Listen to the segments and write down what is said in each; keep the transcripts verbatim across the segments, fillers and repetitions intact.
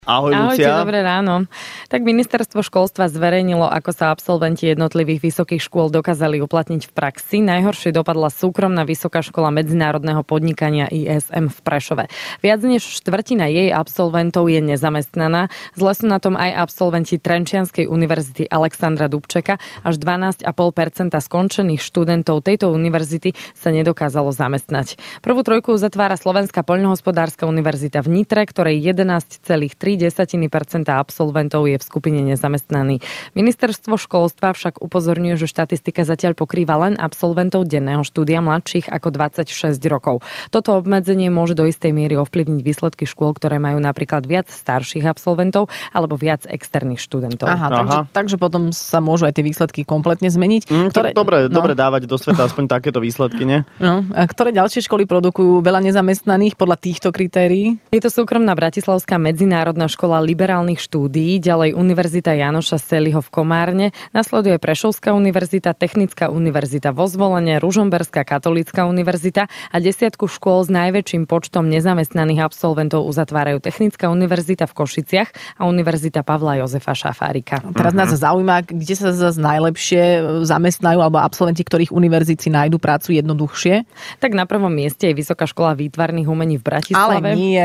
Ahoj, Ahojte, Lucia. dobré ráno. Tak ministerstvo školstva zverejnilo, ako sa absolventi jednotlivých vysokých škôl dokázali uplatniť v praxi. Najhoršie dopadla súkromná vysoká škola medzinárodného podnikania í es em v Prešove. Viac než štvrtina jej absolventov je nezamestnaná. Zle sú na tom aj absolventi Trenčianskej univerzity Alexandra Dubčeka. Až dvanásť celá päť percenta skončených študentov tejto univerzity sa nedokázalo zamestnať. Prvú trojku uzatvára Slovenská poľnohospodárska univerzita v Nitre, ktorej jedenásť celá tri percenta absolventov je v skupine nezamestnaní. Ministerstvo školstva však upozorňuje, že štatistika zatiaľ pokrýva len absolventov denného štúdia mladších ako dvadsaťšesť rokov. Toto obmedzenie môže do istej miery ovplyvniť výsledky škôl, ktoré majú napríklad viac starších absolventov alebo viac externých študentov. Aha, takže, Aha. takže potom sa môžu aj tie výsledky kompletne zmeniť. Mm, ktoré, dobre, no. dobre dávať do sveta aspoň takéto výsledky, nie? No, a ktoré ďalšie školy produkujú veľa nezamestnaných podľa týchto kritérií? Je to súkromná bratislavská medzinárodná škola liberálnych štúdií, ďalej Univerzita Jánoša Seliho v Komárne, nasleduje Prešovská univerzita, Technická univerzita vo Zvolene, Ružomberská katolícka univerzita a desiatku škôl s najväčším počtom nezamestnaných absolventov uzatvárajú Technická univerzita v Košiciach a Univerzita Pavla Jozefa Šafárika. Teraz nás zaujíma, kde sa zase najlepšie zamestnajú alebo absolventi, ktorých univerzít si nájdu prácu jednoduchšie. Tak na prvom mieste je Vysoká škola výtvarných umení v Bratislave. Ale nie.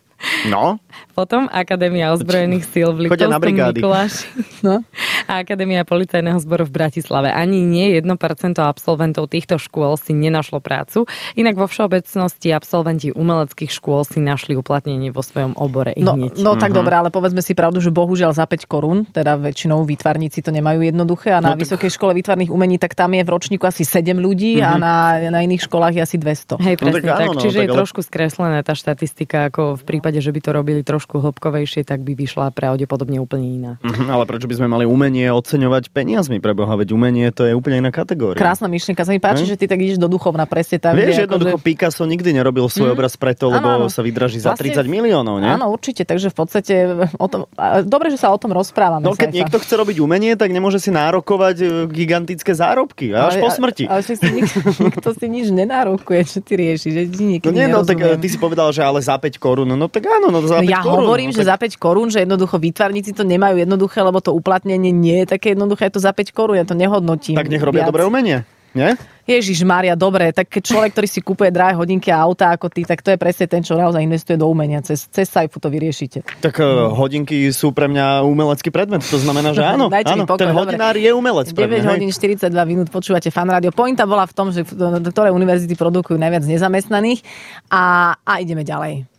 No. Potom Akadémia ozbrojených síl v Chodia na Liptovskom brigády. Mikuláši No. a Akadémia policajného zboru v Bratislave. Ani nie jedno percento absolventov týchto škôl si nenašlo prácu. Inak vo všeobecnosti absolventi umeleckých škôl si našli uplatnenie vo svojom obore i No, hneď. no tak dobre, ale povedzme si pravdu, že bohužiaľ za päť korún, teda väčšinou výtvarníci to nemajú jednoduché a na No tak- Vysokej škole výtvarných umení, tak tam je v ročníku asi sedem ľudí a na, na iných školách je asi dvesto. Hej, No presne tak tak. áno, no, Čiže tak je ale- trošku skreslená tá štatistika, ako v prípade, že by to robili trošku hĺbkovejšie, tak by vyšla pravdepodobne úplne iná. Mhm, ale prečo by sme mali umenie oceňovať peniazmi, preboha, veď umenie to je úplne iná kategória. Krásna myšlienka, sa mi páči, Hm? že ty tak ideš do duchovna, presne tam. Vieš, kde jednoducho akože- Picasso nikdy nerobil svoj Mm. obraz preto, Áno, lebo áno. sa vydraží za Vlastne- tridsať miliónov, nie? Áno, určite, takže v podstate o tom, a dobre, že sa o tom rozprávame. No keď Saifa. niekto chce robiť umenie, tak nemôže si nárokovať e, gigantické zárobky. Až po smrti. Ale, ale si nikto, nikto si nič nenárokuje, čo ty riešiš, že ti No niekedy nie, no tak e, nerozumiem. ty si povedal, že ale za päť korún. No tak áno, no za No päť ja korún. hovorím, no, že tak... za päť korún, že jednoducho výtvarníci to nemajú jednoduché, lebo to uplatnenie nie je také jednoduché, je to za päť korún, ja to nehodnotím. Tak nech robia viac. dobré umenie, nie? Ježiš Mária, dobre, tak keď človek, ktorý si kupuje drahé hodinky a auta ako ty, tak to je presne ten, čo naozaj investuje do umenia. Cez, cez Saifu to vyriešite. Tak no. hodinky sú pre mňa umelecký predmet. To znamená, že áno, Dajte mi áno pokoj, ten dobre. hodinár je umelec pre mňa. deväť hej. hodín štyridsaťdva minút počúvate Fan Rádio. Pointa bola v tom, že ktoré univerzity produkujú najviac nezamestnaných a, a ideme ďalej.